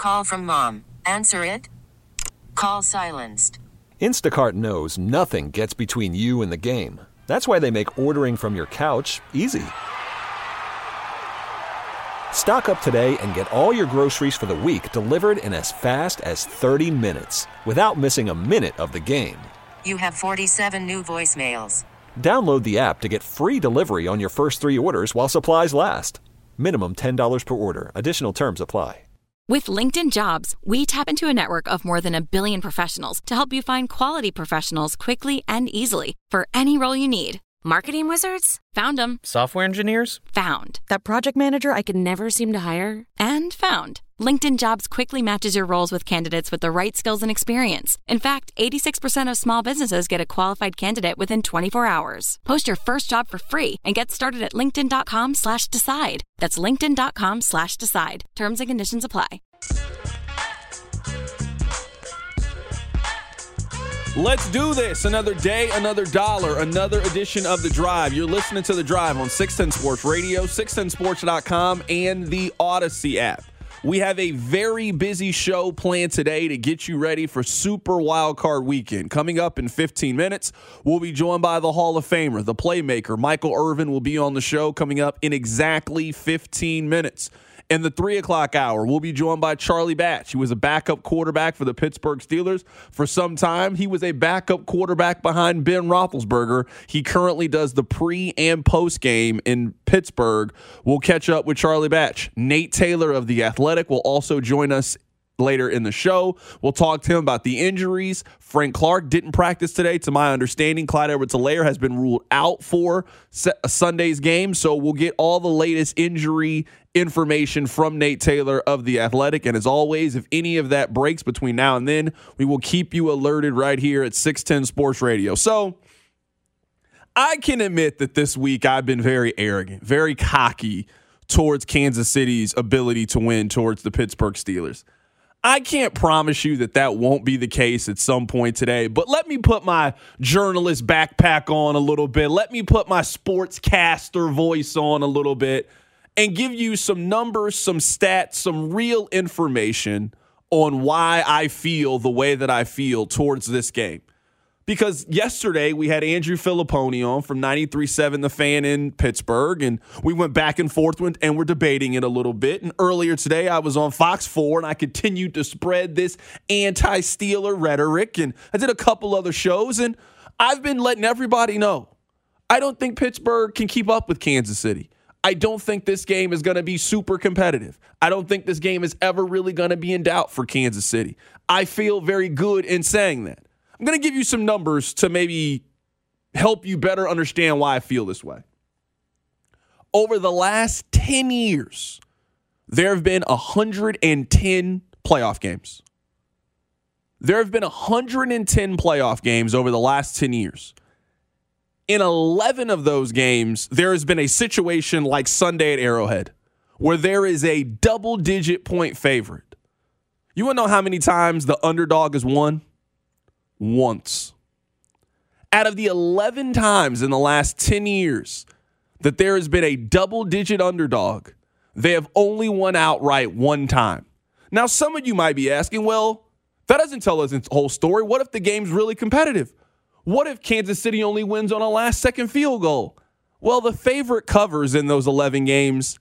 call from mom. Answer it. Call silenced. Instacart knows nothing gets between you and the game. That's why they make ordering from your couch easy. Stock up today and get all your groceries for the week delivered in as fast as 30 minutes without missing a minute of the game. You have 47 new voicemails. Download the app to get free delivery on your first 3 orders while supplies last. Minimum $10 per order. Additional terms apply. With LinkedIn Jobs, we tap into a network of more than 1 billion professionals to help you find quality professionals quickly and easily for any role you need. Marketing wizards? Found them. Software engineers? Found. That project manager I could never seem to hire? And found. LinkedIn Jobs quickly matches your roles with candidates with the right skills and experience. In fact, 86% of small businesses get a qualified candidate within 24 hours. Post your first job for free and get started at linkedin.com/decide. That's linkedin.com/decide. Terms and conditions apply. Let's do this. Another day, another dollar, another edition of The Drive. You're listening to The Drive on 610 Sports Radio, 610sports.com, and the Odyssey app. We have a very busy show planned today to get you ready for Super Wildcard Weekend. Coming up in 15 minutes, we'll be joined by the Hall of Famer, the playmaker. Michael Irvin will be on the show coming up in exactly 15 minutes. In the 3 o'clock hour, we'll be joined by Charlie Batch. He was a backup quarterback for the Pittsburgh Steelers. For some time, he was a backup quarterback behind Ben Roethlisberger. He currently does the pre- and post-game in Pittsburgh. We'll catch up with Charlie Batch. Nate Taylor of The Athletic will also join us later in the show. We'll talk to him about the injuries. Frank Clark didn't practice today, to my understanding. Clyde Edwards-Helaire has been ruled out for Sunday's game, so we'll get all the latest injury information from Nate Taylor of The Athletic. And as always, if any of that breaks between now and then, we will keep you alerted right here at 610 Sports Radio. So I can admit that this week I've been very arrogant, very cocky towards Kansas City's ability to win towards the Pittsburgh Steelers. I can't promise you that that won't be the case at some point today, but let me put my journalist backpack on a little bit. Let me put my sportscaster voice on a little bit and give you some numbers, some stats, some real information on why I feel the way that I feel towards this game. Because yesterday we had Andrew Filipponi on from 93.7 The Fan in Pittsburgh, and we went back and forth and we're debating it a little bit. And earlier today I was on Fox 4, and I continued to spread this anti-Steeler rhetoric, and I did a couple other shows, and I've been letting everybody know I don't think Pittsburgh can keep up with Kansas City. I don't think this game is going to be super competitive. I don't think this game is ever really going to be in doubt for Kansas City. I feel very good in saying that. I'm going to give you some numbers to maybe help you better understand why I feel this way. Over the last 10 years, there have been 110 playoff games. There have been 110 playoff games over the last 10 years. In 11 of those games, there has been a situation like Sunday at Arrowhead, where there is a double-digit point favorite. You want to know how many times the underdog has won? Once. Out of the 11 times in the last 10 years that there has been a double-digit underdog, they have only won outright one time. Now, some of you might be asking, well, that doesn't tell us the whole story. What if the game's really competitive? What if Kansas City only wins on a last-second field goal? Well, the favorite covers in those 11 games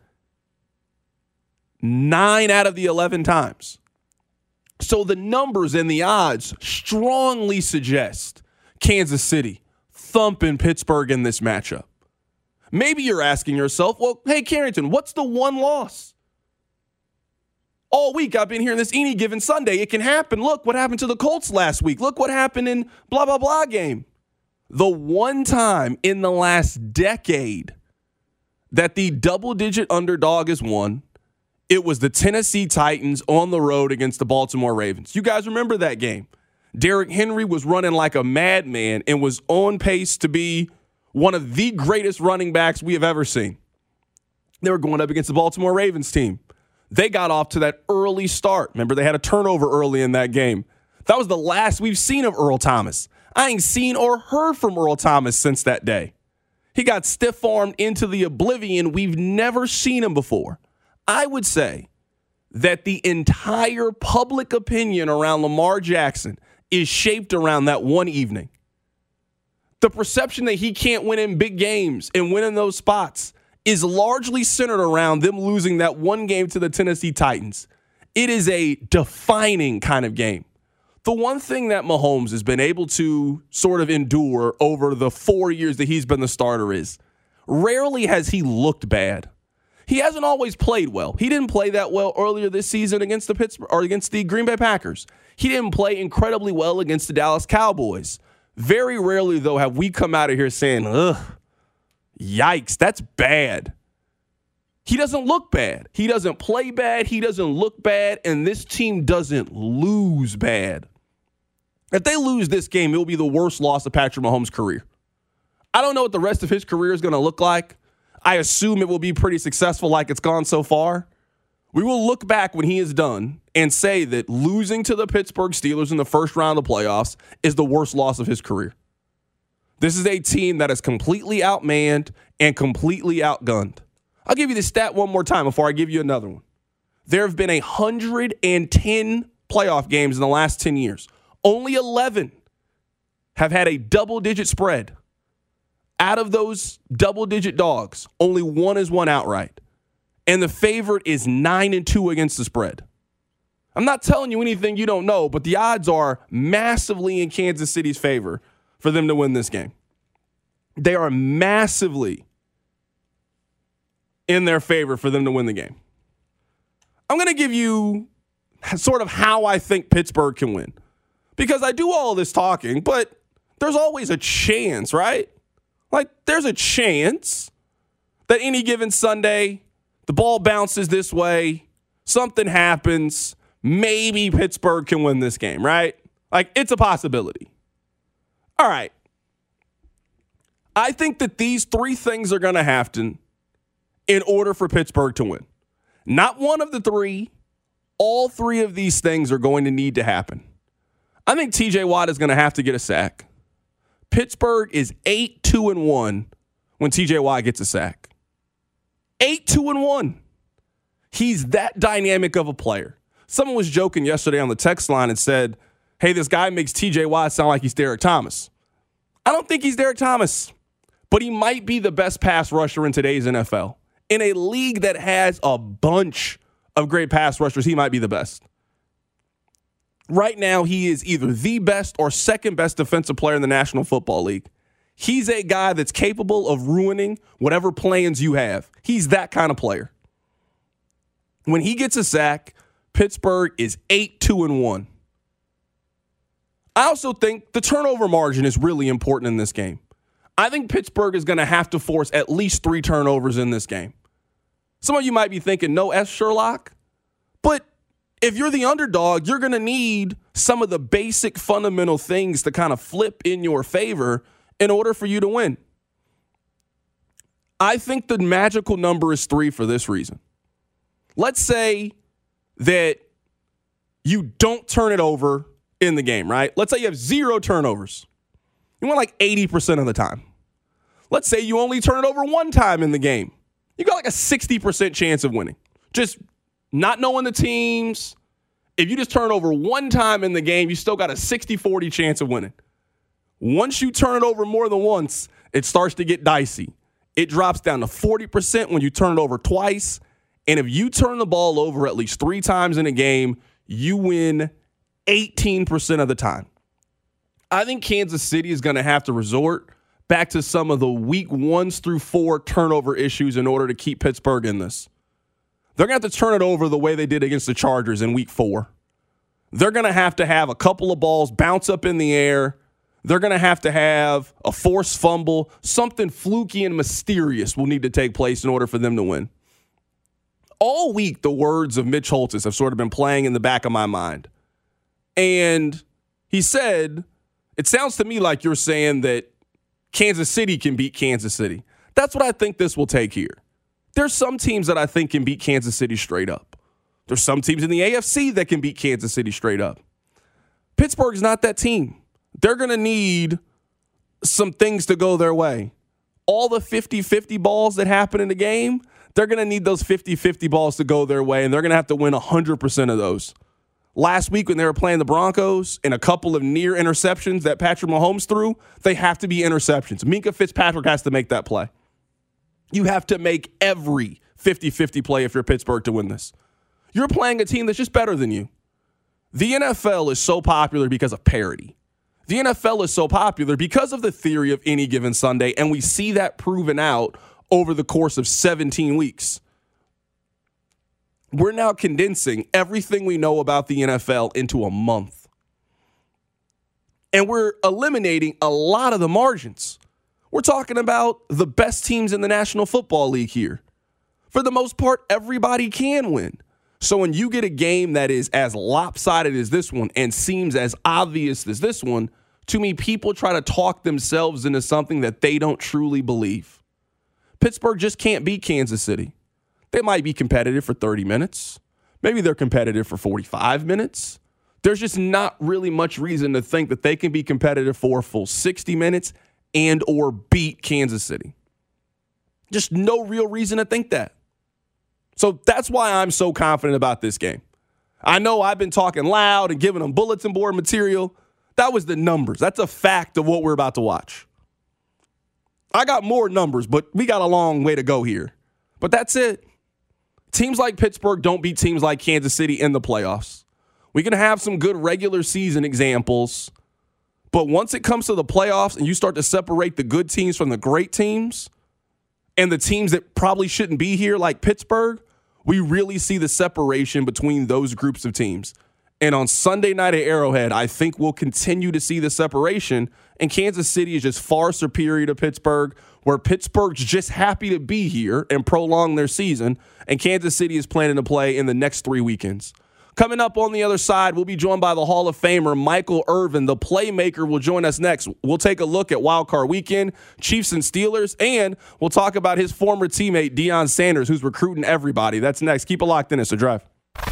9 out of the 11 times. So the numbers and the odds strongly suggest Kansas City thumping Pittsburgh in this matchup. Maybe you're asking yourself, well, hey, Carrington, what's the one loss? All week I've been hearing this any given Sunday. It can happen. Look what happened to the Colts last week. Look what happened in blah, blah, blah game. The one time in the last decade that the double-digit underdog has won, it was the Tennessee Titans on the road against the Baltimore Ravens. You guys remember that game? Derrick Henry was running like a madman and was on pace to be one of the greatest running backs we have ever seen. They were going up against the Baltimore Ravens team. They got off to that early start. Remember, they had a turnover early in that game. That was the last we've seen of Earl Thomas. I ain't seen or heard from Earl Thomas since that day. He got stiff-armed into the oblivion we've never seen him before. I would say that the entire public opinion around Lamar Jackson is shaped around that one evening. The perception that he can't win in big games and win in those spots is largely centered around them losing that one game to the Tennessee Titans. It is a defining kind of game. The one thing that Mahomes has been able to sort of endure over the 4 years that he's been the starter is rarely has he looked bad. He hasn't always played well. He didn't play that well earlier this season against the Green Bay Packers. He didn't play incredibly well against the Dallas Cowboys. Very rarely, though, have we come out of here saying, ugh, yikes, that's bad. He doesn't look bad. He doesn't play bad. He doesn't look bad. And this team doesn't lose bad. If they lose this game, it will be the worst loss of Patrick Mahomes' career. I don't know what the rest of his career is going to look like. I assume it will be pretty successful like it's gone so far. We will look back when he is done and say that losing to the Pittsburgh Steelers in the first round of the playoffs is the worst loss of his career. This is a team that is completely outmanned and completely outgunned. I'll give you this stat one more time before I give you another one. There have been 110 playoff games in the last 10 years. Only 11 have had a double-digit spread. Out of those double-digit dogs, only one is won outright. And the favorite is 9-2 against the spread. I'm not telling you anything you don't know, but the odds are massively in Kansas City's favor for them to win this game. They are massively in their favor for them to win the game. I'm going to give you sort of how I think Pittsburgh can win. Because I do all this talking, but there's always a chance, right? Like, there's a chance that any given Sunday, the ball bounces this way, something happens, maybe Pittsburgh can win this game, right? Like, it's a possibility. All right. I think that these three things are going to happen in order for Pittsburgh to win. Not one of the three. All three of these things are going to need to happen. I think TJ Watt is going to have to get a sack. Pittsburgh is 8-2-1 when TJ Watt gets a sack. 8-2-1. He's that dynamic of a player. Someone was joking yesterday on the text line and said, hey, this guy makes TJ Watt sound like he's Derek Thomas. I don't think he's Derek Thomas, but he might be the best pass rusher in today's NFL. In a league that has a bunch of great pass rushers, he might be the best. Right now, he is either the best or second best defensive player in the National Football League. He's a guy that's capable of ruining whatever plans you have. He's that kind of player. When he gets a sack, Pittsburgh is 8-2-1. I also think the turnover margin is really important in this game. I think Pittsburgh is going to have to force at least 3 turnovers in this game. Some of you might be thinking, no S. Sherlock, but if you're the underdog, you're going to need some of the basic fundamental things to kind of flip in your favor in order for you to win. I think the magical number is 3 for this reason. Let's say that you don't turn it over in the game, right? Let's say you have 0 turnovers. You win like 80% of the time. Let's say you only turn it over 1 time in the game. You got like a 60% chance of winning. Just not knowing the teams, if you just turn over 1 time in the game, you still got a 60-40 chance of winning. Once you turn it over more than once, it starts to get dicey. It drops down to 40% when you turn it over twice. And if you turn the ball over at least 3 times in a game, you win 18% of the time. I think Kansas City is going to have to resort back to some of the week 1s through 4 turnover issues in order to keep Pittsburgh in this. They're going to have to turn it over the way they did against the Chargers in week 4. They're going to have a couple of balls bounce up in the air. They're going to have a forced fumble. Something fluky and mysterious will need to take place in order for them to win. All week, the words of Mitch Holthus have sort of been playing in the back of my mind. And he said, it sounds to me like you're saying that Kansas City can beat Kansas City. That's what I think this will take here. There's some teams that I think can beat Kansas City straight up. There's some teams in the AFC that can beat Kansas City straight up. Pittsburgh's not that team. They're going to need some things to go their way. All the 50-50 balls that happen in the game, They're going to need those 50-50 balls to go their way, and they're going to have to win 100% of those. Last week when they were playing the Broncos and a couple of near interceptions that Patrick Mahomes threw, they have to be interceptions. Minkah Fitzpatrick has to make that play. You have to make every 50-50 play if you're Pittsburgh to win this. You're playing a team that's just better than you. The NFL is so popular because of parity. The NFL is so popular because of the theory of any given Sunday, and we see that proven out over the course of 17 weeks. We're now condensing everything we know about the NFL into a month. And we're eliminating a lot of the margins. We're talking about the best teams in the National Football League here. For the most part, everybody can win. So when you get a game that is as lopsided as this one and seems as obvious as this one, to me, people try to talk themselves into something that they don't truly believe. Pittsburgh just can't beat Kansas City. They might be competitive for 30 minutes. Maybe they're competitive for 45 minutes. There's just not really much reason to think that they can be competitive for a full 60 minutes and or beat Kansas City. Just no real reason to think that. So that's why I'm so confident about this game. I know I've been talking loud and giving them bulletin board material. That was the numbers. That's a fact of what we're about to watch. I got more numbers, but we got a long way to go here. But that's it. Teams like Pittsburgh don't beat teams like Kansas City in the playoffs. We can have some good regular season examples, but once it comes to the playoffs and you start to separate the good teams from the great teams and the teams that probably shouldn't be here like Pittsburgh, we really see the separation between those groups of teams. And on Sunday night at Arrowhead, I think we'll continue to see the separation, and Kansas City is just far superior to Pittsburgh, where Pittsburgh's just happy to be here and prolong their season, and Kansas City is planning to play in the next 3 weekends. Coming up on the other side, we'll be joined by the Hall of Famer Michael Irvin. The playmaker will join us next. We'll take a look at Wild Card Weekend, Chiefs and Steelers, and we'll talk about his former teammate, Deion Sanders, who's recruiting everybody. That's next. Keep it locked in. It's The Drive.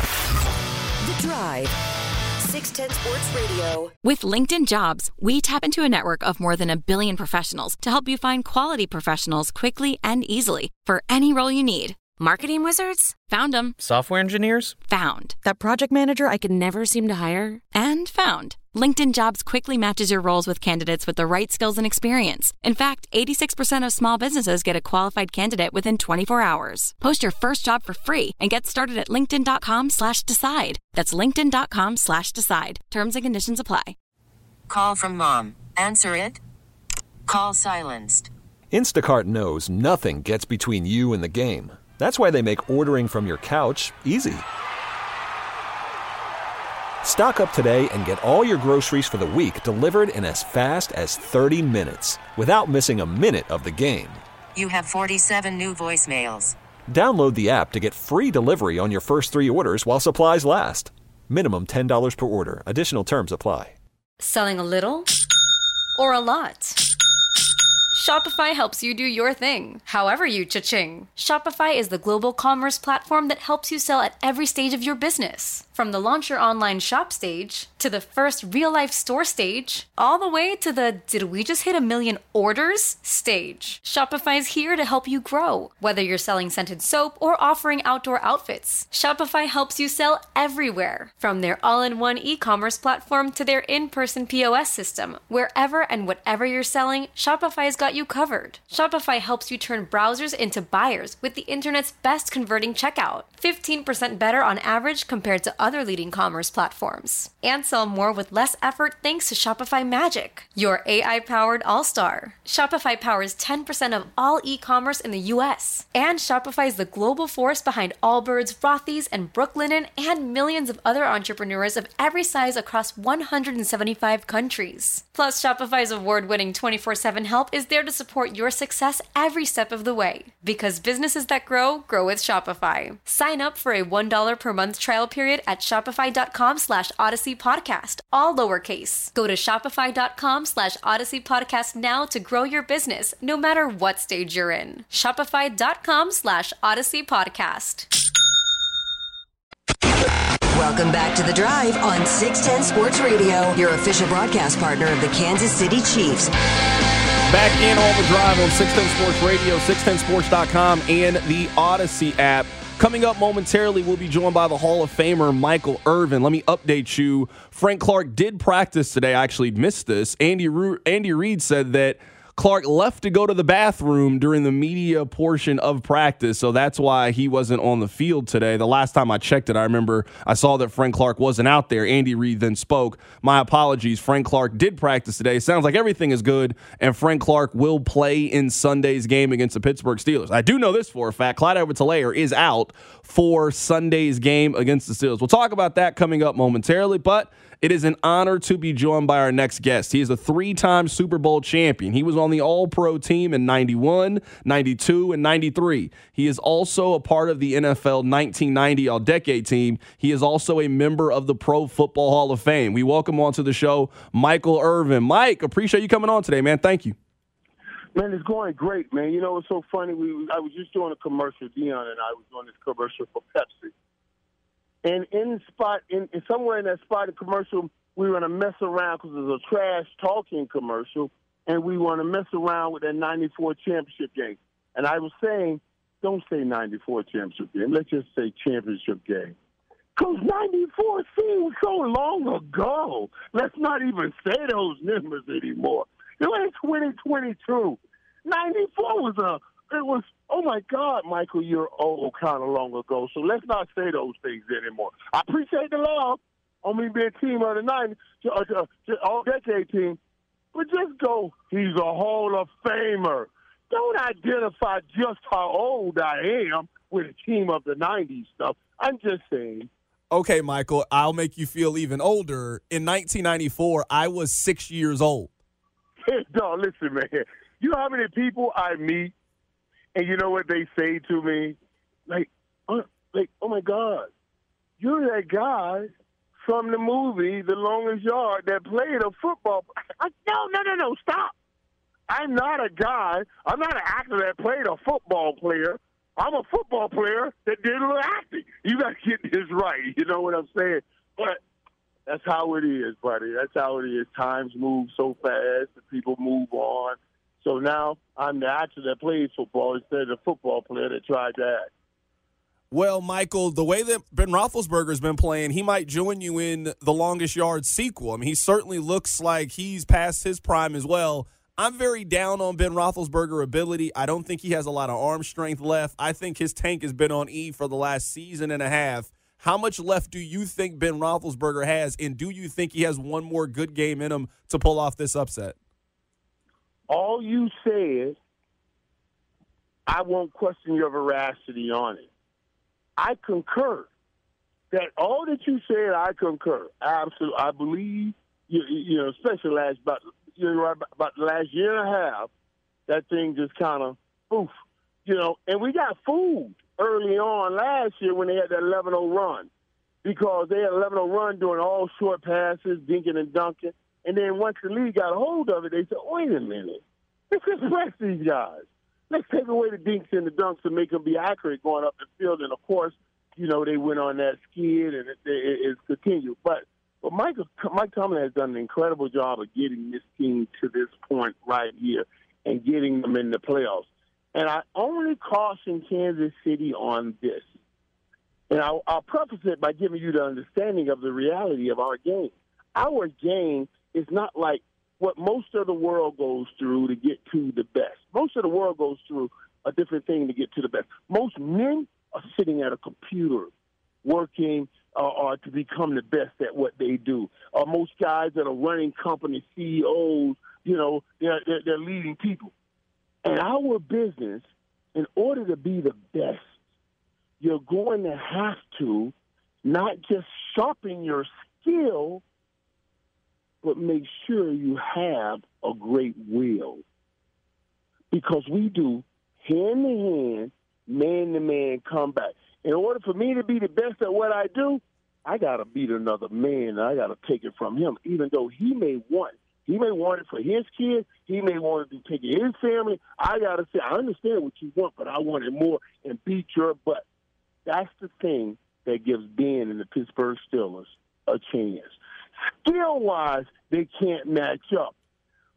The Drive. 610 Sports Radio. With LinkedIn Jobs, we tap into a network of more than 1 billion professionals to help you find quality professionals quickly and easily for any role you need. Marketing wizards? Found them. Software engineers? Found. That project manager I could never seem to hire? And found. LinkedIn Jobs quickly matches your roles with candidates with the right skills and experience. In fact, 86% of small businesses get a qualified candidate within 24 hours. Post your first job for free and get started at linkedin.com/decide. That's linkedin.com/decide. Terms and conditions apply. Call from mom. Answer it. Call silenced. Instacart knows nothing gets between you and the game. That's why they make ordering from your couch easy. Stock up today and get all your groceries for the week delivered in as fast as 30 minutes without missing a minute of the game. You have 47 new voicemails. Download the app to get free delivery on your first 3 orders while supplies last. Minimum $10 per order. Additional terms apply. Selling a little or a lot? Shopify helps you do your thing, however you cha-ching. Shopify is the global commerce platform that helps you sell at every stage of your business. From the launch your online shop stage, to the first real-life store stage, all the way to the did we just hit 1 million orders stage. Shopify's here to help you grow. Whether you're selling scented soap or offering outdoor outfits, Shopify helps you sell everywhere. From their all-in-one e-commerce platform to their in-person POS system, wherever and whatever you're selling, Shopify's got you covered. Shopify helps you turn browsers into buyers with the internet's best converting checkout. 15% better on average compared to other leading commerce platforms. And sell more with less effort thanks to Shopify Magic, your AI-powered all-star. Shopify powers 10% of all e-commerce in the U.S. And Shopify is the global force behind Allbirds, Rothy's, and Brooklinen, and millions of other entrepreneurs of every size across 175 countries. Plus, Shopify's award-winning 24/7 help is there to support your success every step of the way. Because businesses that grow, grow with Shopify. Sign up for a $1 per month trial period at shopify.com/Odyssey Podcast, all lowercase. Go to shopify.com/Odyssey Podcast now to grow your business, no matter what stage you're in. Shopify.com/Odyssey Podcast. Welcome back to The Drive on 610 Sports Radio, your official broadcast partner of the Kansas City Chiefs. Back in on the drive on 610 Sports Radio, 610sports.com, and the Odyssey app. Coming up momentarily, we'll be joined by the Hall of Famer Michael Irvin. Let me update you. Frank Clark did practice today. I actually missed this. Andy Reid said that Clark left to go to the bathroom during the media portion of practice, so that's why he wasn't on the field today. The last time I checked it, I remember I saw that Frank Clark wasn't out there. Andy Reid then spoke. My apologies. Frank Clark did practice today. Sounds like everything is good, and Frank Clark will play in Sunday's game against the Pittsburgh Steelers. I do know this for a fact. Clyde Edwards-Helaire is out for Sunday's game against the Steelers. We'll talk about that coming up momentarily, but it is an honor to be joined by our next guest. He is a 3-time Super Bowl champion. He was on the All-Pro team in 91, 92, and 93. He is also a part of the NFL 1990 All-Decade team. He is also a member of the Pro Football Hall of Fame. We welcome onto the show Michael Irvin. Mike, appreciate you coming on today, man. Thank you. Man, it's going great, man. You know, it's so funny. I was just doing a commercial. Dion and I was doing this commercial for Pepsi. And somewhere in that spot of commercial, we were going to mess around because it was a trash talking commercial, and we want to mess around with that 94 championship game. And I was saying, don't say 94 championship game. Let's just say championship game. Because 94 seems so long ago. Let's not even say those numbers anymore. It was 2022. 94 was oh my God, Michael, you're old kind of long ago. So let's not say those things anymore. I appreciate the love on me being team of the 90s, all-decade team, but just go, he's a Hall of Famer. Don't identify just how old I am with a team of the 90s stuff. I'm just saying. Okay, Michael, I'll make you feel even older. In 1994, I was 6 years old. No, listen, man. You know how many people I meet, and you know what they say to me? Like, oh my God, you're that guy from the movie The Longest Yard that played a football. No, stop. I'm not a guy. I'm not an actor that played a football player. I'm a football player that did a little acting. You got to get this right. You know what I'm saying? But that's how it is, buddy. That's how it is. Times move so fast that people move on. So now I'm the actor that plays football instead of the football player that tried to act. Well, Michael, the way that Ben Roethlisberger's been playing, he might join you in the Longest Yard sequel. I mean, he certainly looks like he's past his prime as well. I'm very down on Ben Roethlisberger's ability. I don't think he has a lot of arm strength left. I think his tank has been on E for the last season and a half. How much left do you think Ben Roethlisberger has, and do you think he has one more good game in him to pull off this upset? All you said, I won't question your veracity on it. I concur. That all that you said, I concur. Absolutely. I believe, especially about the last year and a half, that thing just kind of, and we got fooled early on last year when they had that 11-0 run, because they had an 11-0 run doing all short passes, dinking and dunking. And then once the league got a hold of it, they said, wait a minute, let's just press these guys. Let's take away the dinks and the dunks and make them be accurate going up the field. And, of course, they went on that skid and it's continued. But Mike Tomlin has done an incredible job of getting this team to this point right here and getting them in the playoffs. And I only caution Kansas City on this. And I'll preface it by giving you the understanding of the reality of our game. Our game is not like what most of the world goes through to get to the best. Most of the world goes through a different thing to get to the best. Most men are sitting at a computer working or to become the best at what they do. Most guys that are running companies, CEOs, they're leading people. In our business, in order to be the best, you're going to have to not just sharpen your skill, but make sure you have a great will. Because we do hand-to-hand, man-to-man combat. In order for me to be the best at what I do, I got to beat another man. I got to take it from him, even though he may want it for his kids. He may want it to take it his family. I got to say, I understand what you want, but I want it more and beat your butt. That's the thing that gives Ben and the Pittsburgh Steelers a chance. Skill-wise, they can't match up.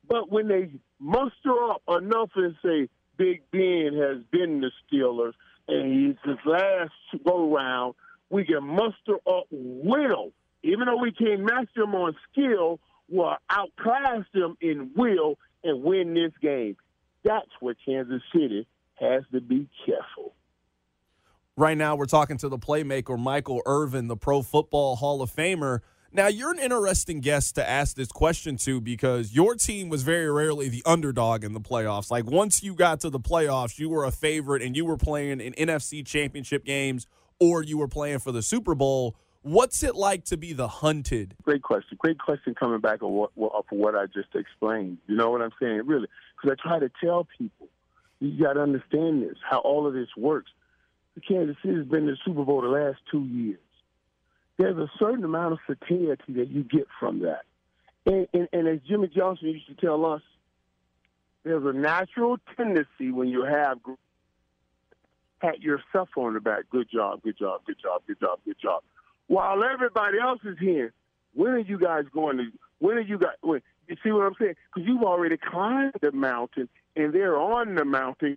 But when they muster up enough and say Big Ben has been the Steelers and he's his last go-round, we can muster up will. Even though we can't match them on skill, we'll outclass them in will and win this game. That's where Kansas City has to be careful. Right now we're talking to the playmaker, Michael Irvin, the Pro Football Hall of Famer. Now, you're an interesting guest to ask this question to because your team was very rarely the underdog in the playoffs. Like, once you got to the playoffs, you were a favorite and you were playing in NFC championship games or you were playing for the Super Bowl. What's it like to be the hunted? Great question. Great question coming back on what I just explained. You know what I'm saying? Really. Because I try to tell people, you got to understand this, how all of this works. The Kansas City has been in the Super Bowl the last 2 years. There's a certain amount of satiety that you get from that. And as Jimmy Johnson used to tell us, there's a natural tendency when you have pat yourself on the back. Good job, good job, good job, good job, good job. While everybody else is here, when are you guys going to – you see what I'm saying? Because you've already climbed the mountain, and they're on the mountain.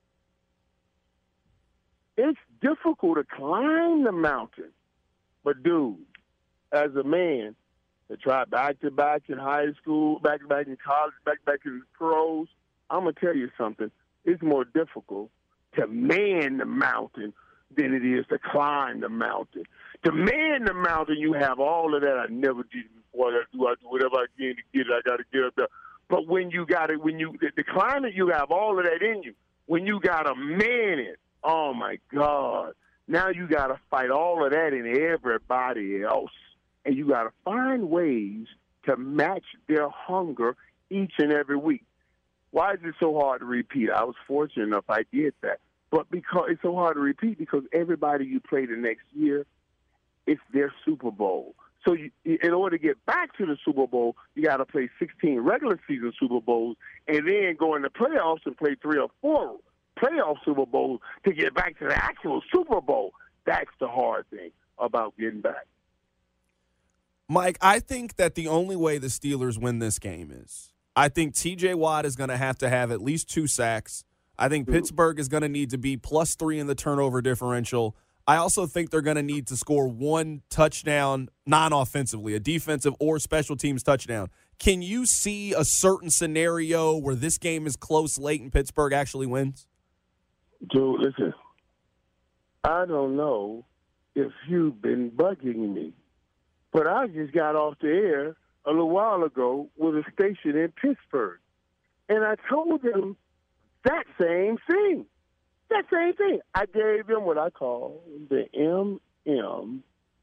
It's difficult to climb the mountain. But, dude, as a man that tried back-to-back in high school, back-to-back in college, back-to-back in pros, I'm going to tell you something. It's more difficult to man the mountain than it is to climb the mountain. To man the mountain, you have all of that. I never did before. I do whatever I can to get it. I got to get up there. But when you got it, the climb it, you have all of that in you. When you got to man it, oh, my God. Now you got to fight all of that in everybody else. And you got to find ways to match their hunger each and every week. Why is it so hard to repeat? I was fortunate enough I did that. But because it's so hard to repeat because everybody you play the next year, it's their Super Bowl. So in order to get back to the Super Bowl, you got to play 16 regular season Super Bowls and then go in the playoffs and play 3 or 4 playoff Super Bowls to get back to the actual Super Bowl. That's the hard thing about getting back. Mike, I think that the only way the Steelers win this game is I think T.J. Watt is going to have at least 2 sacks. I think Pittsburgh is going to need to be +3 in the turnover differential. I also think they're going to need to score 1 touchdown non-offensively, a defensive or special teams touchdown. Can you see a certain scenario where this game is close late and Pittsburgh actually wins? Dude, listen, I don't know if you've been bugging me, but I just got off the air a little while ago with a station in Pittsburgh, and I told them that same thing. That same thing. I gave them what I call the MMLJ,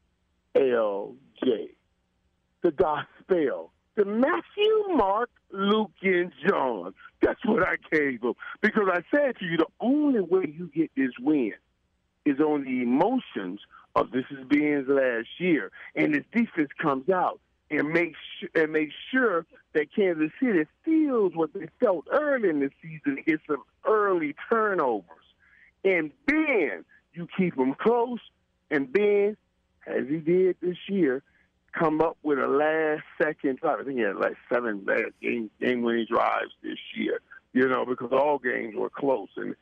the gospel, the Matthew, Mark, Luke, and John. That's what I gave them. Because I said to you, the only way you get this win is on the emotions of this is Ben's last year. And this defense comes out and makes sure that Kansas City feels what they felt early in the season and get some early turnovers. And Ben, you keep him close, and Ben, as he did this year, come up with a last-second drive. I think he had like 7 game-winning drives this year, because all games were close, and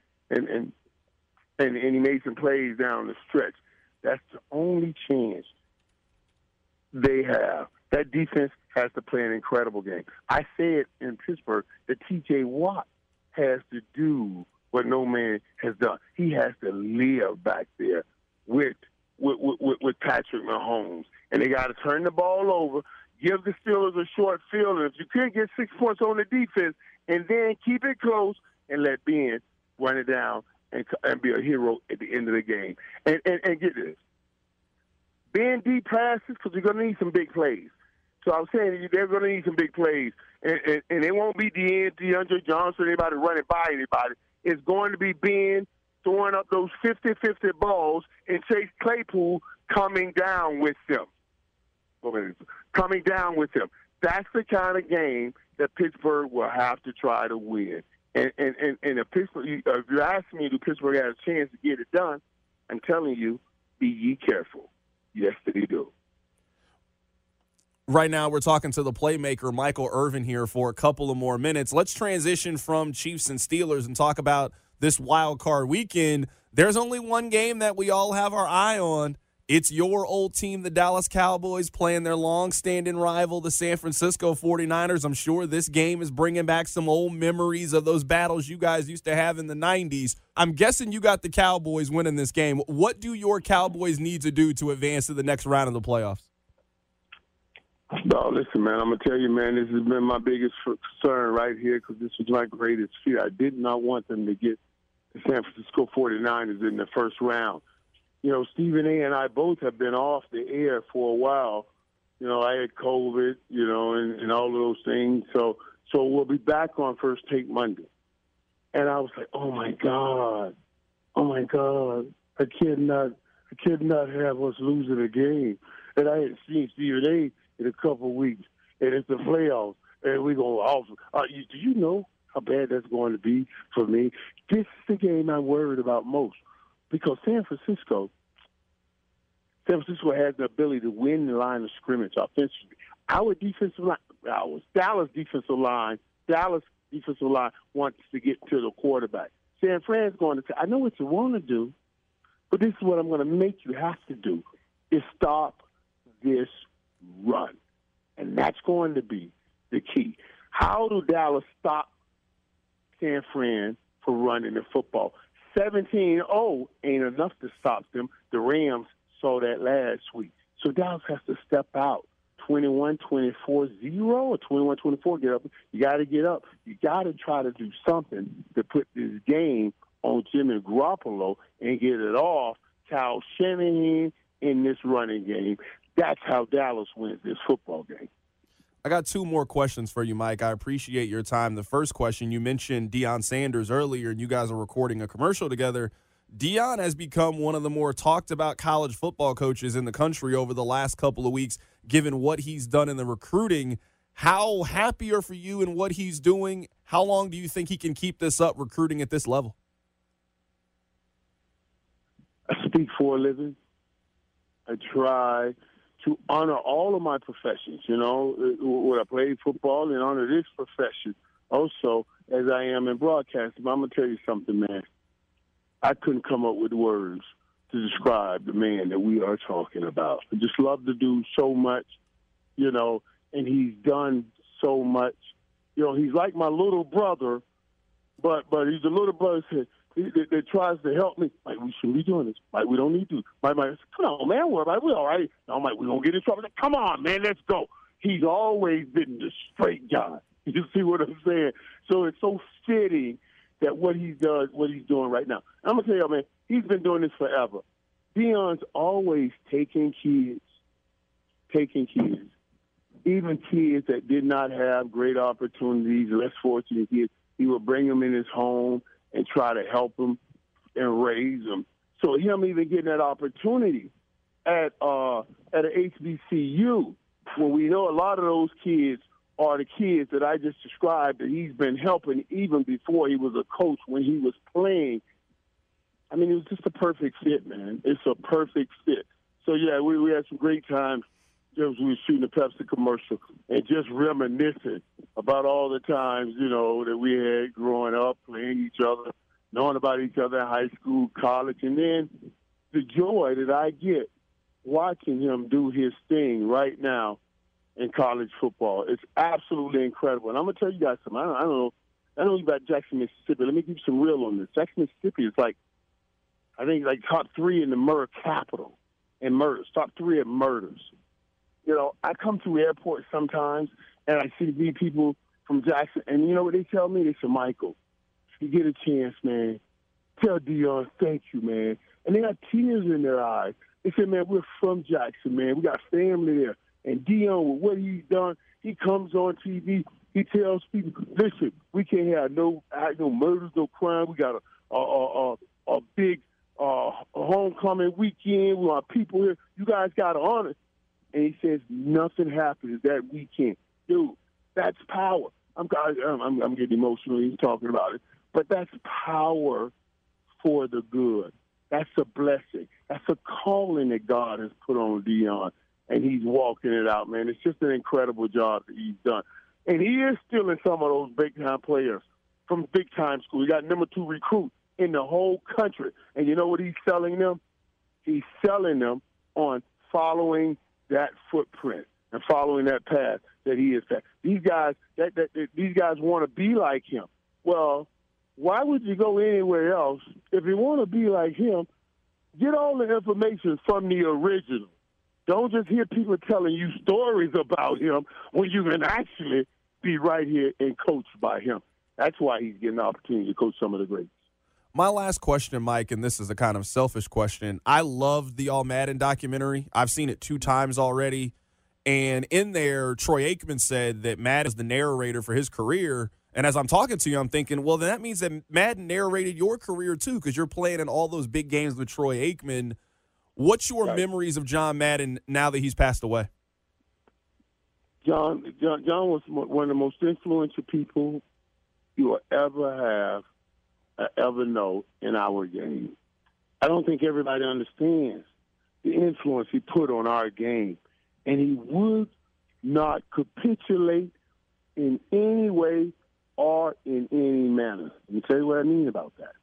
he made some plays down the stretch. That's the only chance they have. That defense has to play an incredible game. I said in Pittsburgh that T.J. Watt has to do what no man has done. He has to live back there with Patrick Mahomes. And they got to turn the ball over, give the Steelers a short field, and if you could get 6 points on the defense, and then keep it close and let Ben run it down and be a hero at the end of the game. And get this. Ben deep passes because you're going to need some big plays. So I'm saying they're going to need some big plays. And it won't be DeAndre Johnson, anybody running by anybody. It's going to be Ben throwing up those 50-50 balls and Chase Claypool coming down with them. That's the kind of game that Pittsburgh will have to try to win. And if you ask me, do Pittsburgh have a chance to get it done? I'm telling you, be ye careful. Yes, they do. Right now, we're talking to the playmaker, Michael Irvin, here for a couple of more minutes. Let's transition from Chiefs and Steelers and talk about this wild card weekend. There's only one game that we all have our eye on. It's your old team, the Dallas Cowboys, playing their long-standing rival, the San Francisco 49ers. I'm sure this game is bringing back some old memories of those battles you guys used to have in the 90s. I'm guessing you got the Cowboys winning this game. What do your Cowboys need to do to advance to the next round of the playoffs? No, listen, man, I'm going to tell you, man, this has been my biggest concern right here because this was my greatest fear. I did not want them to get the San Francisco 49ers in the first round. You know, Stephen A. and I both have been off the air for a while. You know, I had COVID, you know, and all of those things. So we'll be back on First Take Monday. And I was like, oh, my God. I cannot have us losing a game. And I had seen Stephen A. in a couple of weeks, and it's the playoffs, and we go off. Do you know how bad that's going to be for me? This is the game I'm worried about most because San Francisco has the ability to win the line of scrimmage offensively. Our Dallas defensive line wants to get to the quarterback. San Fran's going to I know what you want to do, but this is what I'm going to make you have to do, is stop this run. And that's going to be the key. How do Dallas stop San Fran for running the football? 17-0 ain't enough to stop them. The Rams saw that last week. So Dallas has to step out. 21-24-0 or 21-24, get up. You got to get up. You got to try to do something to put this game on Jimmy Garoppolo and get it off Kyle Shanahan in this running game. That's how Dallas wins this football game. I got two more questions for you, Mike. I appreciate your time. The first question, you mentioned Deion Sanders earlier, and you guys are recording a commercial together. Deion has become one of the more talked-about college football coaches in the country over the last couple of weeks, given what he's done in the recruiting. How happy are for you in what he's doing? How long do you think he can keep this up, recruiting at this level? I speak for a living. I try to honor all of my professions, you know, when I played football and honor this profession also as I am in broadcasting. But I'm going to tell you something, man. I couldn't come up with words to describe the man that we are talking about. I just love the dude so much, you know, and he's done so much. You know, he's like my little brother, but he's a little brother that tries to help me. Mike, we shouldn't be doing this. Mike, we don't need to. Mike, come on, man. We're all right. No, Mike, we don't get in trouble. Come on, man. Let's go. He's always been the straight guy. You see what I'm saying? So it's so fitting that what he does, what he's doing right now. I'm going to tell you, man, he's been doing this forever. Deion's always taking kids, even kids that did not have great opportunities, less fortunate kids. He would bring them in his home and try to help them and raise them. So him even getting that opportunity at an HBCU, when we know a lot of those kids are the kids that I just described that he's been helping even before he was a coach when he was playing. I mean, it was just a perfect fit, man. It's a perfect fit. So, yeah, we had some great times as we were shooting a Pepsi commercial and just reminiscing about all the times, you know, that we had growing up, playing each other, knowing about each other in high school, college, and then the joy that I get watching him do his thing right now in college football. It's absolutely incredible. And I'm going to tell you guys something. I don't know about Jackson, Mississippi. Let me give you some real on this. Jackson, Mississippi is I think top 3 in the murder capital in murders, top 3 in murders. You know, I come through airports sometimes, and I see these people from Jackson, and you know what they tell me? They say, Michael, if you get a chance, man, tell Deion thank you, man. And they got tears in their eyes. They say, man, we're from Jackson, man. We got family there. And Deion, with what he's done, he comes on TV. He tells people, listen, we can't have no murders, no crime. We got a big homecoming weekend. We want people here. You guys got to honor it. And he says nothing happens that weekend. Dude, that's power. I'm getting emotional even talking about it. But that's power for the good. That's a blessing. That's a calling that God has put on Deion. and he's walking it out, man. It's just an incredible job that he's done. And he is stealing some of those big-time players from big-time school. He got number 2 recruit in the whole country. And you know what he's selling them? He's selling them on following that footprint and following that path that he is at. These guys, these guys want to be like him. Well, why would you go anywhere else? If you want to be like him, get all the information from the original. Don't just hear people telling you stories about him when you can actually be right here and coached by him. That's why he's getting the opportunity to coach some of the greats. My last question, Mike, and this is a kind of selfish question. I loved the All Madden documentary. I've seen it 2 times already. And in there, Troy Aikman said that Madden is the narrator for his career. And as I'm talking to you, I'm thinking, well, then that means that Madden narrated your career too, because you're playing in all those big games with Troy Aikman. What's your memories of John Madden now that he's passed away? John was one of the most influential people you will ever know in our game. I don't think everybody understands the influence he put on our game. And he would not capitulate in any way or in any manner. Let me tell you what I mean about that.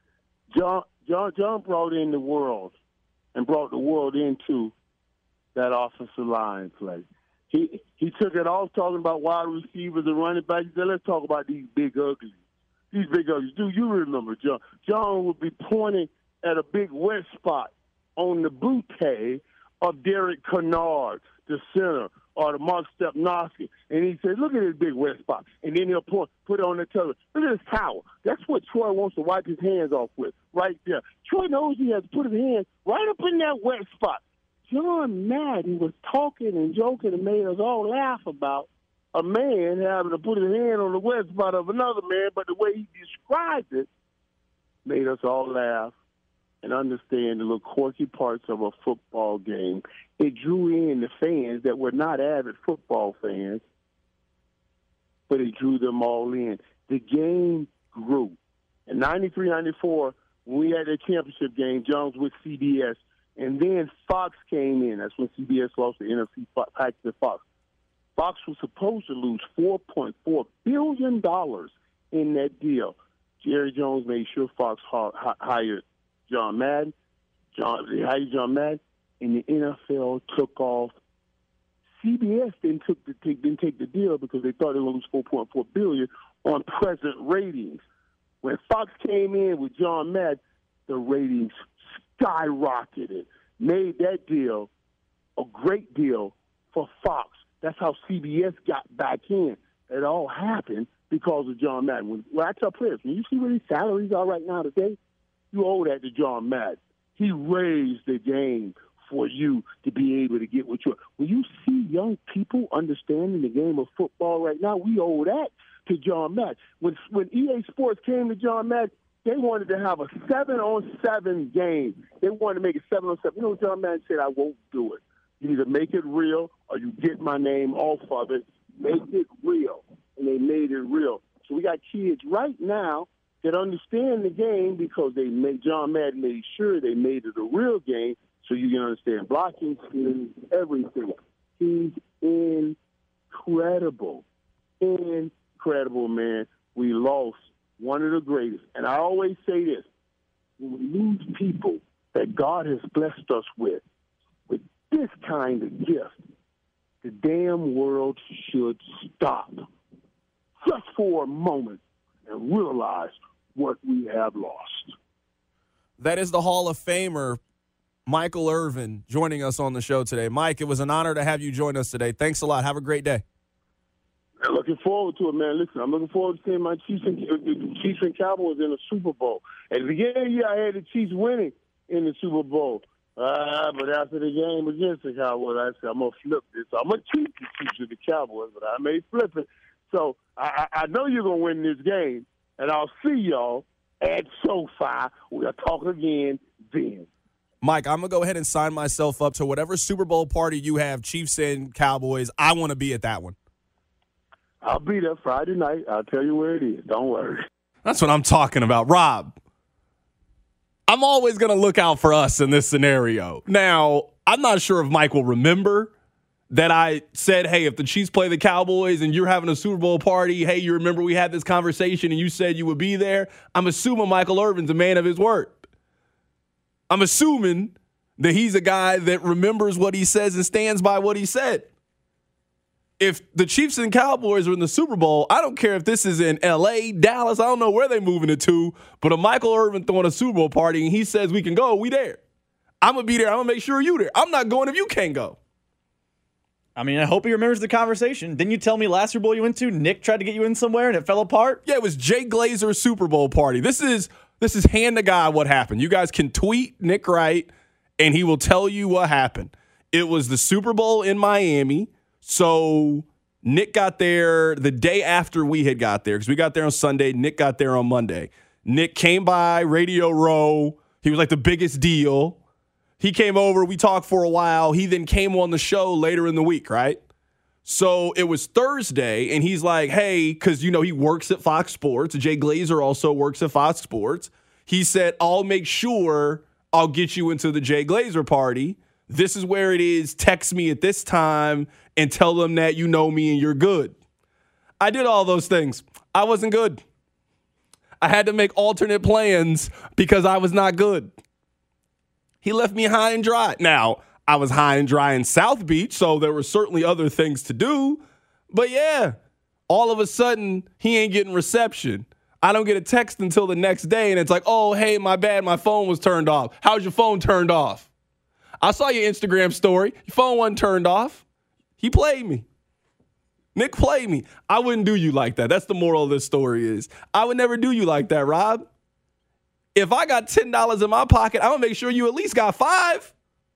John brought in the world and brought the world into that offensive line play. He took it off talking about wide receivers and running backs. He said, let's talk about these big uglies. These big uglies. Do you remember John? John would be pointing at a big wet spot on the bootay of Derek Kennard, the center, or the Mark Stepnoski. And he said, look at this big wet spot. And then he'll put it on the television. Look at this towel. That's what Troy wants to wipe his hands off with, right there. Troy knows he has to put his hands right up in that wet spot. John Madden was talking and joking and made us all laugh about a man having to put his hand on the wet spot of another man, but the way he described it made us all laugh and understand the little quirky parts of a football game. It drew in the fans that were not avid football fans, but it drew them all in. The game grew. In 93-94, when we had that championship game, Jones with CBS, and then Fox came in. That's when CBS lost the NFC pact to Fox. Fox was supposed to lose $4.4 billion in that deal. Jerry Jones made sure Fox hired John Madden. They hired John Madden, and the NFL took off. CBS didn't take the deal because they thought they were going to lose $4.4 billion on present ratings. When Fox came in with John Madden, the ratings skyrocketed, made that deal a great deal for Fox. That's how CBS got back in. It all happened because of John Madden. When I tell players, when you see where these salaries are right now today, you owe that to John Madden. He raised the game for you to be able to get what you. When you see young people understanding the game of football right now, we owe that to John Madden. When EA Sports came to John Madden, they wanted to have a 7-on-7 game. They wanted to make it 7-on-7. You know what John Madden said? I won't do it. You either make it real or you get my name off of it. Make it real. And they made it real. So we got kids right now that understand the game because John Madden made sure they made it a real game so you can understand blocking schemes, everything. He's incredible. Incredible, man. We lost one of the greatest. And I always say this, when we lose people that God has blessed us with this kind of gift, the damn world should stop just for a moment and realize what we have lost. That is the Hall of Famer, Michael Irvin, joining us on the show today. Mike, it was an honor to have you join us today. Thanks a lot. Have a great day. I'm looking forward to it, man. Listen, I'm looking forward to seeing my Chiefs and Cowboys in the Super Bowl. At the beginning of the year, I had the Chiefs winning in the Super Bowl. But after the game against the Cowboys, I said, I'm going to flip this. I'm going to keep the Chiefs with the Cowboys, but I may flip it. So I know you're going to win this game, and I'll see y'all at SoFi. We'll talk again then. Mike, I'm going to go ahead and sign myself up to whatever Super Bowl party you have, Chiefs and Cowboys. I want to be at that one. I'll be there Friday night. I'll tell you where it is. Don't worry. That's what I'm talking about. Rob. I'm always going to look out for us in this scenario. Now, I'm not sure if Mike will remember that I said, hey, if the Chiefs play the Cowboys and you're having a Super Bowl party, hey, you remember we had this conversation and you said you would be there? I'm assuming Michael Irvin's a man of his word. I'm assuming that he's a guy that remembers what he says and stands by what he said. If the Chiefs and Cowboys are in the Super Bowl, I don't care if this is in L.A., Dallas, I don't know where they're moving it to, but if Michael Irvin throwing a Super Bowl party and he says we can go, we there. I'm going to be there. I'm going to make sure you there. I'm not going if you can't go. I mean, I hope he remembers the conversation. Didn't you tell me last Super Bowl you went to, Nick tried to get you in somewhere and it fell apart? Yeah, it was Jay Glazer's Super Bowl party. This is hand to God what happened. You guys can tweet Nick Wright, and he will tell you what happened. It was the Super Bowl in Miami, so Nick got there the day after we had got there, because we got there on Sunday. Nick got there on Monday. Nick came by Radio Row. He was like the biggest deal. He came over. We talked for a while. He then came on the show later in the week, right? So it was Thursday, and he's like, hey, because, you know, he works at Fox Sports. Jay Glazer also works at Fox Sports. He said, I'll make sure I'll get you into the Jay Glazer party. This is where it is. Text me at this time and tell them that you know me and you're good. I did all those things. I wasn't good. I had to make alternate plans because I was not good. He left me high and dry. Now, I was high and dry in South Beach, so there were certainly other things to do. But yeah, all of a sudden, he ain't getting reception. I don't get a text until the next day, and it's like, oh, hey, my bad, my phone was turned off. How's your phone turned off? I saw your Instagram story. Your phone wasn't turned off. He played me. Nick played me. I wouldn't do you like that. That's the moral of this story is. I would never do you like that, Rob. If I got $10 in my pocket, I'm going to make sure you at least got $5.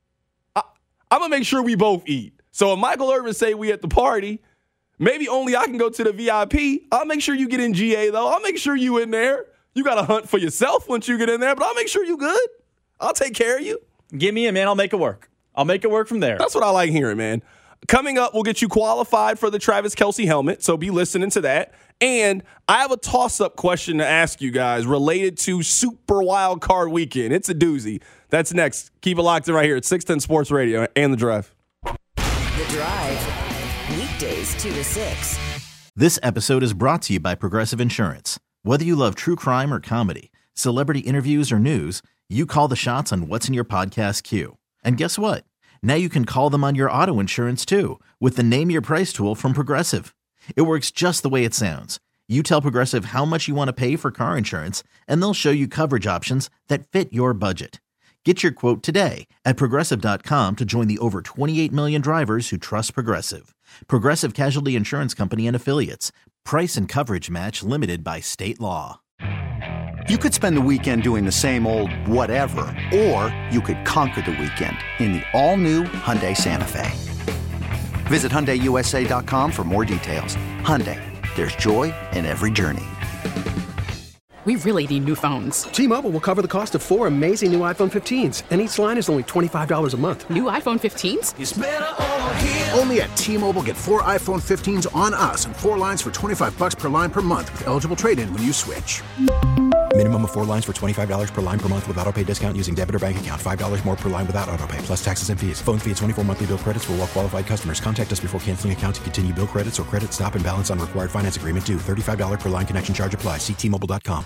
I'm going to make sure we both eat. So if Michael Irvin say we at the party, maybe only I can go to the VIP. I'll make sure you get in GA, though. I'll make sure you in there. You got to hunt for yourself once you get in there, but I'll make sure you good. I'll take care of you. Give me a man. I'll make it work. I'll make it work from there. That's what I like hearing, man. Coming up, we'll get you qualified for the Travis Kelce helmet, so be listening to that. And I have a toss-up question to ask you guys related to Super Wild Card Weekend. It's a doozy. That's next. Keep it locked in right here at 610 Sports Radio and The Drive. The Drive. Weekdays 2 to 6. This episode is brought to you by Progressive Insurance. Whether you love true crime or comedy, celebrity interviews or news, you call the shots on what's in your podcast queue. And guess what? Now you can call them on your auto insurance too with the Name Your Price tool from Progressive. It works just the way it sounds. You tell Progressive how much you want to pay for car insurance, and they'll show you coverage options that fit your budget. Get your quote today at Progressive.com to join the over 28 million drivers who trust Progressive. Progressive Casualty Insurance Company and Affiliates. Price and coverage match limited by state law. You could spend the weekend doing the same old whatever, or you could conquer the weekend in the all-new Hyundai Santa Fe. Visit HyundaiUSA.com for more details. Hyundai, there's joy in every journey. We really need new phones. T-Mobile will cover the cost of 4 amazing new iPhone 15s, and each line is only $25 a month. New iPhone 15s? It's better over here. Only at T-Mobile, get 4 iPhone 15s on us and 4 lines for $25 per line per month with eligible trade-in when you switch. Minimum of 4 lines for $25 per line per month with autopay discount using debit or bank account. $5 more per line without autopay, plus taxes and fees. Phone fee at 24 monthly bill credits for well-qualified customers. Contact us before canceling account to continue bill credits or credit stop and balance on required finance agreement due. $35 per line connection charge applies. See T-Mobile.com.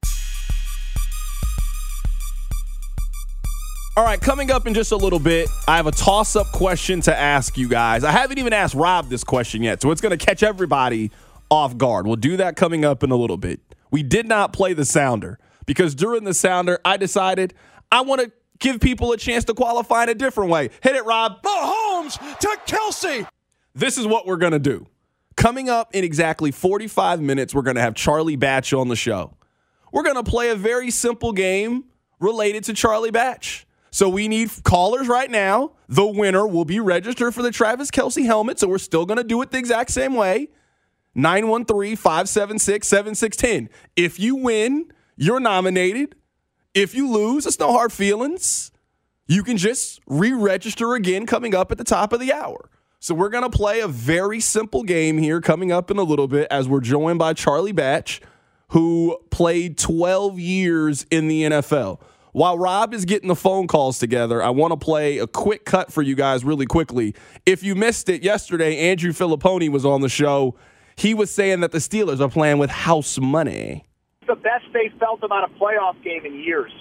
All right, coming up in just a little bit, I have a toss-up question to ask you guys. I haven't even asked Rob this question yet, so it's going to catch everybody off guard. We'll do that coming up in a little bit. We did not play the sounder because during the sounder, I decided I want to give people a chance to qualify in a different way. Hit it, Rob. Mahomes to Kelce. This is what we're going to do. Coming up in exactly 45 minutes, we're going to have Charlie Batch on the show. We're going to play a very simple game related to Charlie Batch. So we need callers right now. The winner will be registered for the Travis Kelce helmet, so we're still going to do it the exact same way. 913-576-7610. If you win, you're nominated. If you lose, it's no hard feelings. You can just re-register again coming up at the top of the hour. So we're going to play a very simple game here coming up in a little bit as we're joined by Charlie Batch, who played 12 years in the NFL. while Rob is getting the phone calls together, I want to play a quick cut for you guys really quickly. If you missed it yesterday, Andrew Filipponi was on the show. He was saying that the Steelers are playing with house money. The best they felt about a playoff game in years.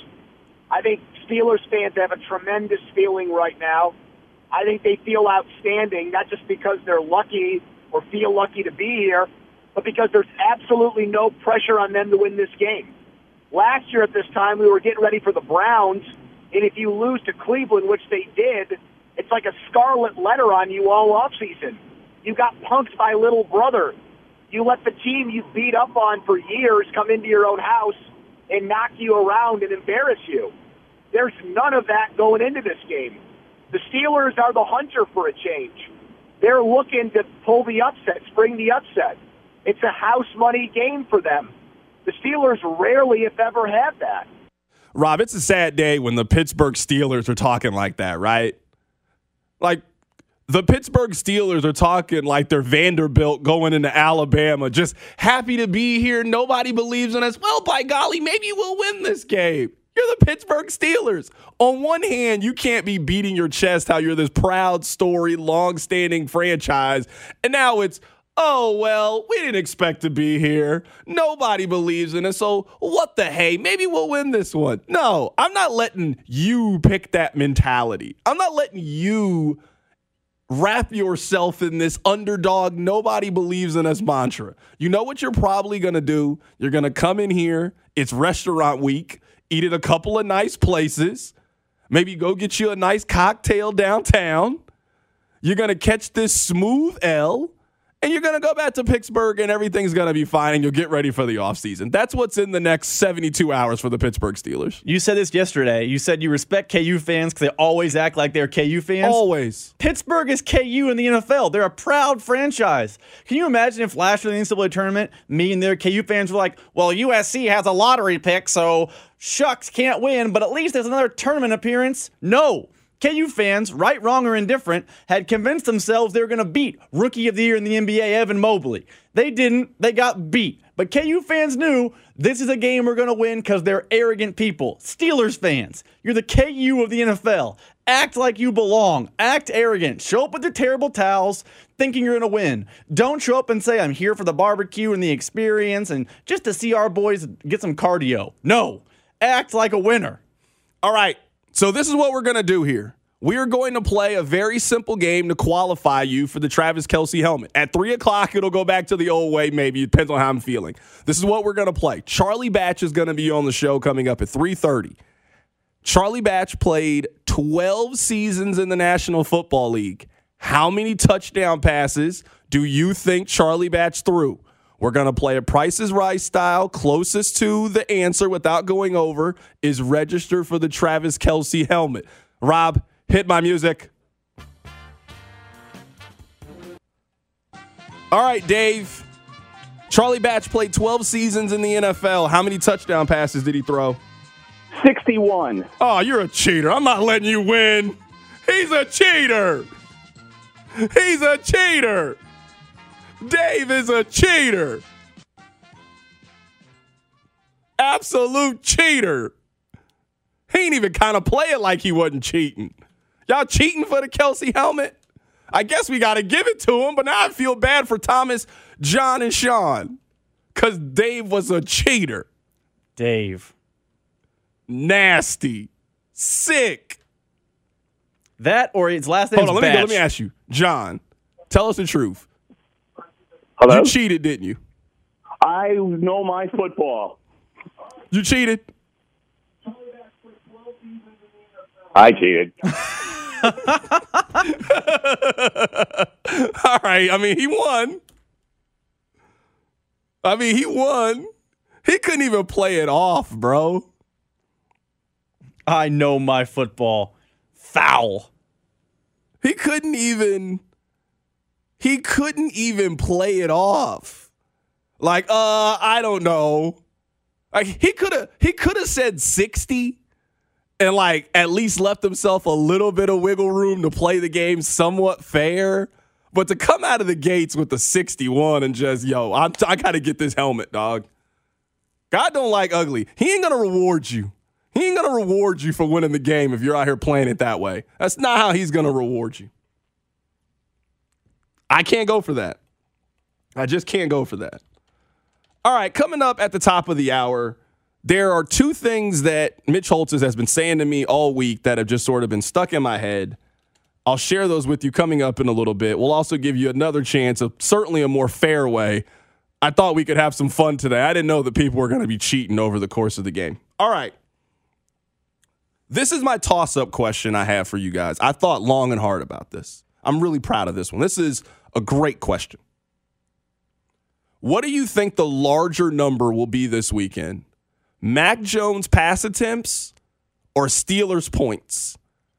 I think Steelers fans have a tremendous feeling right now. I think they feel outstanding, not just because they're lucky or feel lucky to be here, but because there's absolutely no pressure on them to win this game. Last year at this time, we were getting ready for the Browns, and if you lose to Cleveland, which they did, it's like a scarlet letter on you all offseason. You got punked by little brother. You let the team you beat up on for years come into your own house and knock you around and embarrass you. There's none of that going into this game. The Steelers are the hunter for a change. They're looking to pull the upset, spring the upset. It's a house money game for them. The Steelers rarely, if ever, have that. Rob, it's a sad day when the Pittsburgh Steelers are talking like that, right? Like, the Pittsburgh Steelers are talking like they're Vanderbilt going into Alabama, just happy to be here. Nobody believes in us. Well, by golly, maybe we'll win this game. You're the Pittsburgh Steelers. On one hand, you can't be beating your chest how you're this proud story, long-standing franchise, and now it's, oh, well, we didn't expect to be here. Nobody believes in us, so what the hey? Maybe we'll win this one. No, I'm not letting you pick that mentality. I'm not letting you wrap yourself in this underdog, nobody believes in us mantra. You know what you're probably going to do? You're going to come in here. It's restaurant week. Eat at a couple of nice places. Maybe go get you a nice cocktail downtown. You're going to catch this smooth L, and you're going to go back to Pittsburgh, and everything's going to be fine, and you'll get ready for the offseason. That's what's in the next 72 hours for the Pittsburgh Steelers. You said this yesterday. You said you respect KU fans because they always act like they're KU fans. Always. Pittsburgh is KU in the NFL. They're a proud franchise. Can you imagine if last year in the NCAA tournament, me and their KU fans were like, well, USC has a lottery pick, so shucks, can't win, but at least there's another tournament appearance? No. KU fans, right, wrong, or indifferent, had convinced themselves they were going to beat Rookie of the Year in the NBA, Evan Mobley. They didn't. They got beat. But KU fans knew this is a game we're going to win because they're arrogant people. Steelers fans, you're the KU of the NFL. Act like you belong. Act arrogant. Show up with your terrible towels thinking you're going to win. Don't show up and say, I'm here for the barbecue and the experience and just to see our boys get some cardio. No. Act like a winner. All right. So this is what we're going to do here. We are going to play a very simple game to qualify you for the Travis Kelce helmet. At 3 o'clock, it'll go back to the old way, maybe. It depends on how I'm feeling. This is what we're going to play. Charlie Batch is going to be on the show coming up at 3:30. Charlie Batch played 12 seasons in the National Football League. How many touchdown passes do you think Charlie Batch threw? We're going to play a Price is Right style. Closest to the answer without going over is registered for the Travis Kelce helmet. Rob, hit my music. All right, Dave. Charlie Batch played 12 seasons in the NFL. How many touchdown passes did he throw? 61. Oh, you're a cheater. I'm not letting you win. He's a cheater. He's a cheater. Dave is a cheater. Absolute cheater. He ain't even kind of play it like he wasn't cheating. Y'all cheating for the Kelce helmet? I guess we got to give it to him, but now I feel bad for Thomas, John, and Sean because Dave was a cheater. Dave. Nasty. Sick. That or his last name is Batch. Let me ask you. John, tell us the truth. Hello? You cheated, didn't you? I know my football. You cheated? I cheated. All right. I mean, he won. He couldn't even play it off, bro. I know my football. Foul. He couldn't even play it off. Like, I don't know. Like he could have said 60 and like at least left himself a little bit of wiggle room to play the game somewhat fair. But to come out of the gates with the 61 and just, I got to get this helmet, dog. God don't like ugly. He ain't going to reward you. He He ain't going to reward you for winning the game if you're out here playing it that way. That's not how he's going to reward you. I can't go for that. I just can't go for that. All right, coming up at the top of the hour, there are two things that Mitch Holthus has been saying to me all week that have just sort of been stuck in my head. I'll share those with you coming up in a little bit. We'll also give you another chance of certainly a more fair way. I thought we could have some fun today. I didn't know that people were going to be cheating over the course of the game. All right. This is my toss-up question I have for you guys. I thought long and hard about this. I'm really proud of this one. This is a great question. What do you think the larger number will be this weekend? Mac Jones pass attempts or Steelers points?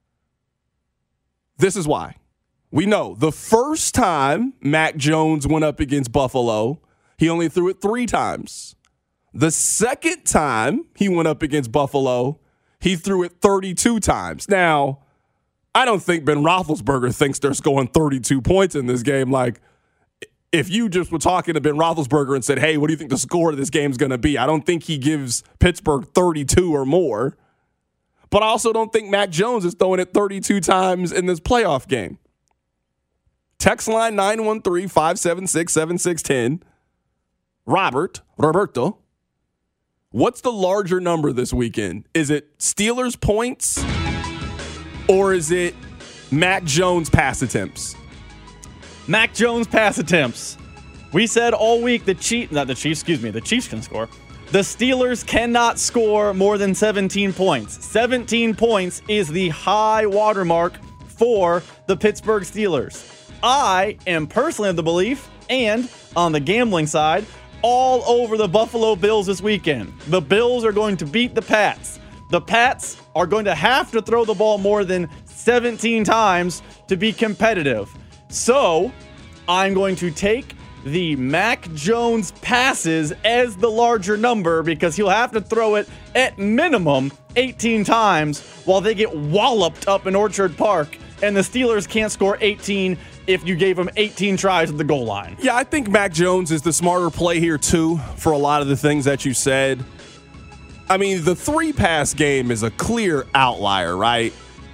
This is why. We know the first time Mac Jones went up against Buffalo, he only threw it 3 times. The second time he went up against Buffalo, he threw it 32 times. Now, I don't think Ben Roethlisberger thinks they're scoring 32 points in this game. Like, if you just were talking to Ben Roethlisberger and said, hey, what do you think the score of this game is going to be? I don't think he gives Pittsburgh 32 or more. But I also don't think Mac Jones is throwing it 32 times in this playoff game. Text line 913-576-7610. Roberto, what's the larger number this weekend? Is it Steelers points or is it Mac Jones pass attempts? Mac Jones pass attempts. We said all week the Chiefs can score. The Steelers cannot score more than 17 points. 17 points is the high watermark for the Pittsburgh Steelers. I am personally of the belief, and on the gambling side, all over the Buffalo Bills this weekend. The Bills are going to beat the Pats. The Pats are going to have to throw the ball more than 17 times to be competitive. So, I'm going to take the Mac Jones passes as the larger number because he'll have to throw it at minimum 18 times while they get walloped up in Orchard Park, and the Steelers can't score 18 if you gave them 18 tries at the goal line. Yeah, I think Mac Jones is the smarter play here too for a lot of the things that you said. I mean, the 3-pass game is a clear outlier, right?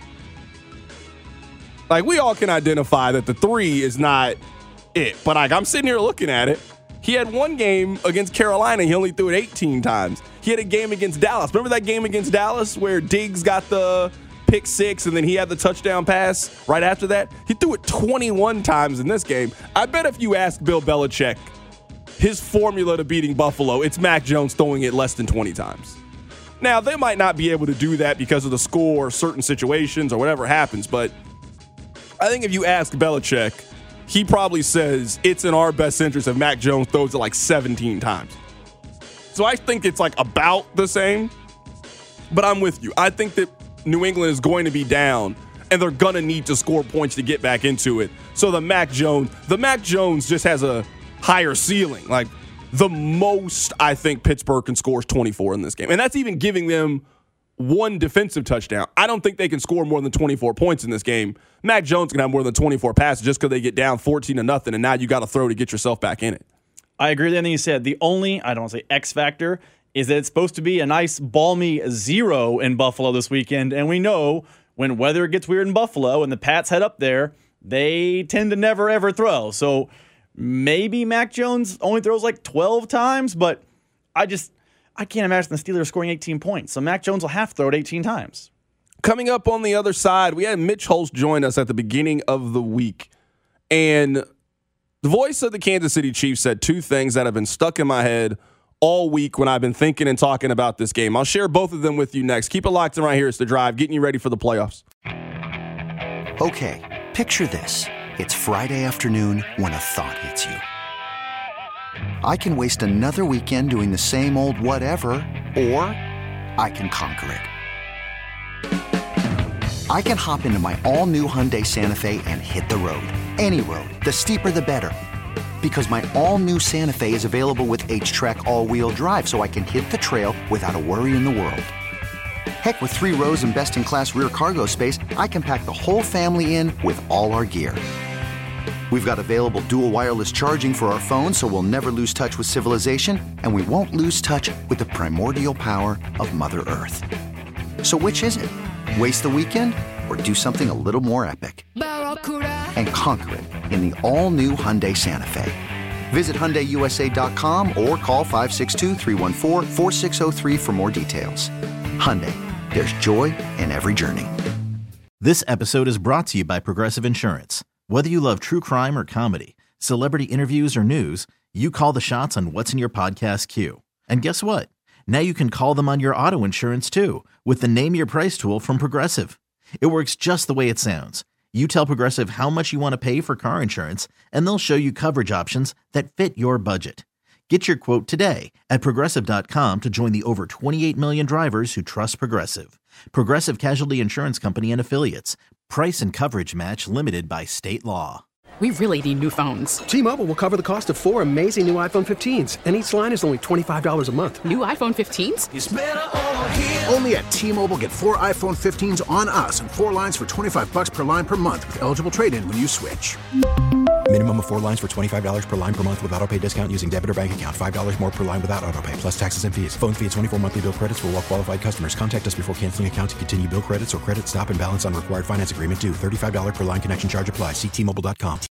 Like, we all can identify that the 3 is not it. But, like, I'm sitting here looking at it. He had one game against Carolina. He only threw it 18 times. He had a game against Dallas. Remember that game against Dallas where Diggs got the pick 6 and then he had the touchdown pass right after that? He threw it 21 times in this game. I bet if you ask Bill Belichick his formula to beating Buffalo, it's Mac Jones throwing it less than 20 times. Now, they might not be able to do that because of the score or certain situations or whatever happens, but I think if you ask Belichick, he probably says it's in our best interest if Mac Jones throws it like 17 times. So I think it's like about the same, but I'm with you. I think that New England is going to be down, and they're going to need to score points to get back into it. So the Mac Jones just has a higher ceiling. Like, the most I think Pittsburgh can score is 24 in this game. And that's even giving them one defensive touchdown. I don't think they can score more than 24 points in this game. Mac Jones can have more than 24 passes just because they get down 14-0, and now you got to throw to get yourself back in it. I agree with anything you said. The only, I don't want to say X factor, is that it's supposed to be a nice balmy 0 in Buffalo this weekend, and we know when weather gets weird in Buffalo and the Pats head up there, they tend to never, ever throw. So maybe Mac Jones only throws like 12 times, but I can't imagine the Steelers scoring 18 points. So Mac Jones will have to throw it 18 times. Coming up on the other side, we had Mitch Holthus join us at the beginning of the week. And the voice of the Kansas City Chiefs said two things that have been stuck in my head all week when I've been thinking and talking about this game. I'll share both of them with you next. Keep it locked in right here. It's The Drive, getting you ready for the playoffs. Okay, picture this. It's Friday afternoon when a thought hits you. I can waste another weekend doing the same old whatever, or I can conquer it. I can hop into my all-new Hyundai Santa Fe and hit the road. Any road. The steeper, the better. Because my all-new Santa Fe is available with H-Track all-wheel drive, so I can hit the trail without a worry in the world. Heck, with 3 rows and best-in-class rear cargo space, I can pack the whole family in with all our gear. We've got available dual wireless charging for our phones, so we'll never lose touch with civilization, and we won't lose touch with the primordial power of Mother Earth. So which is it? Waste the weekend or do something a little more epic and conquer it in the all-new Hyundai Santa Fe? Visit HyundaiUSA.com or call 562-314-4603 for more details. Hyundai, there's joy in every journey. This episode is brought to you by Progressive Insurance. Whether you love true crime or comedy, celebrity interviews or news, you call the shots on what's in your podcast queue. And guess what? Now you can call them on your auto insurance too with the Name Your Price tool from Progressive. It works just the way it sounds. You tell Progressive how much you want to pay for car insurance, and they'll show you coverage options that fit your budget. Get your quote today at Progressive.com to join the over 28 million drivers who trust Progressive. Progressive Casualty Insurance Company and Affiliates. Price and coverage match limited by state law. We really need new phones. T-Mobile will cover the cost of 4 amazing new iPhone 15s, and each line is only $25 a month. New iPhone 15s? It's better over here. Only at T-Mobile, get 4 iPhone 15s on us and 4 lines for $25 per line per month with eligible trade-in when you switch. Minimum of 4 lines for $25 per line per month with autopay discount using debit or bank account. $5 more per line without autopay, plus taxes and fees. Phone fee at 24 monthly bill credits for well-qualified customers. Contact us before canceling account to continue bill credits or credit stop and balance on required finance agreement due. $35 per line connection charge applies. See T-Mobile.com.